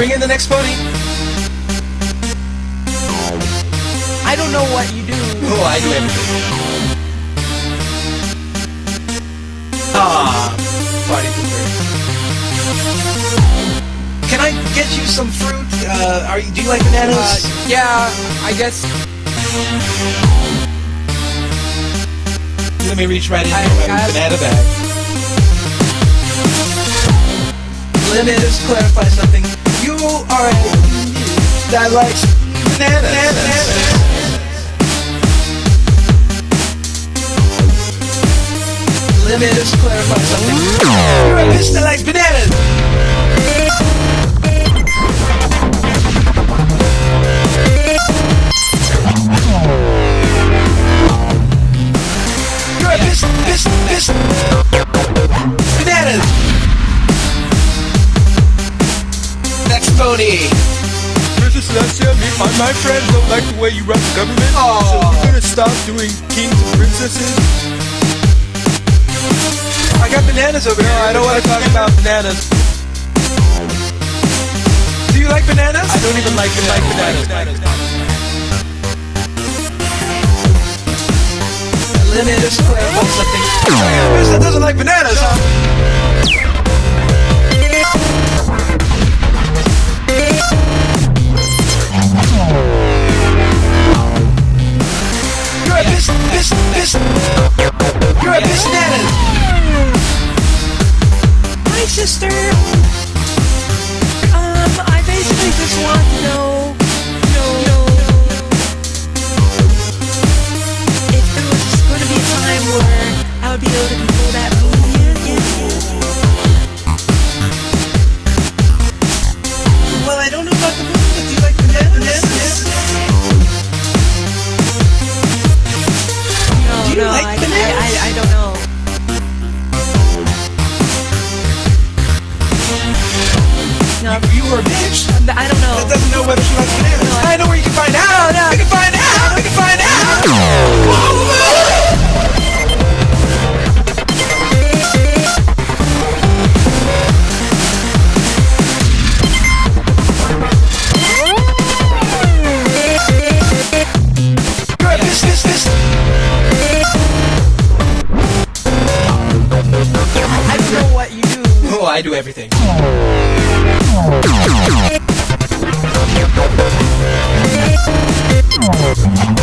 Bring in the next pony. I don't know what you do. Oh, I do everything. Ah, party pooper. Can I get you some fruit? Do you like bananas? Yeah, I guess. Let me reach right in I here with my got- banana bag. Let me just clarify something. You are a that likes bananas. Let me just clarify something. You're a bitch that likes bananas. You're a bitch. Bananas. Next pony. Princess Celestia, me and my friends don't like the way you run the government. Aw. So we're gonna stop doing kings and princesses. I got bananas over here. I don't want to talk about bananas. Do you like bananas? I don't even like bananas. Let me just clarify something. Bitch that doesn't like bananas, huh? You're a bitch. You're a bitch bananas. Hi, sister. I basically just want to know, if there was going to be a time where I would be able to control that movie. Well, I don't know about the movie, but do you like bananas? No, Do you like bananas? I don't know. No, You were a bitch I don't know. that doesn't know whether she likes bananas. No, I know where you can find out. No. You can find out. You can find out. You're a bitch. I don't know what you do. Oh, I do everything. Oh,